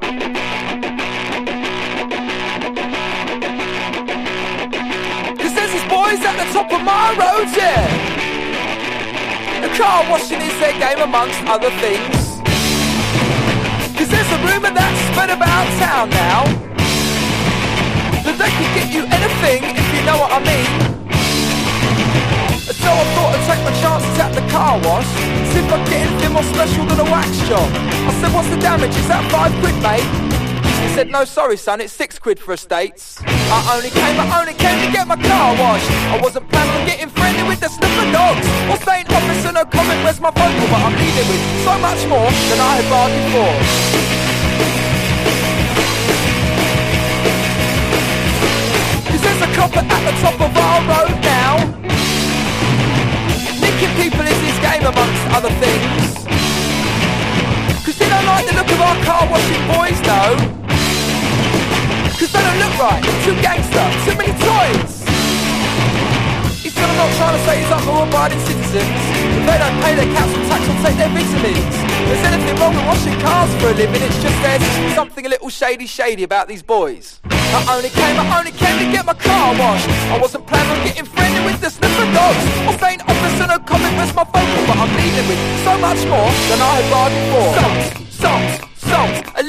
Cause there's these boys at the top of my road, yeah. The car washing is their game amongst other things. Cause there's a rumour that's spread about town now that they could get you anything, if you know what I mean. So I thought I'd take my chances at the car wash, see if I get anything more special than a wax job. I said, what's the damage? Is that £5, mate? He said, no sorry son, it's £6 for estates. I only came to get my car washed. I wasn't planning on getting friendly with the sniffer dogs or saying officer no comment, where's my phone call? But I'm leaving with so much more than I had bargained for. Cause there's a copper at the top of our road now. Nicking people is his game amongst other things. Cause they don't like the look of our car washing boys, no. Cause they don't look right, too gangster, too many toys. He said I'm not trying to say he's like law-abiding citizens. If they don't pay their council tax or take their vitamins. If there's anything wrong with washing cars for a living, it's just there's something a little shady about these boys. I only came to get my car washed. I wasn't planning on getting friendly with the sniffer dogs or saying officer no comment, where's my phone call? But I'm leaving with so much more than I had bargained for. Salt.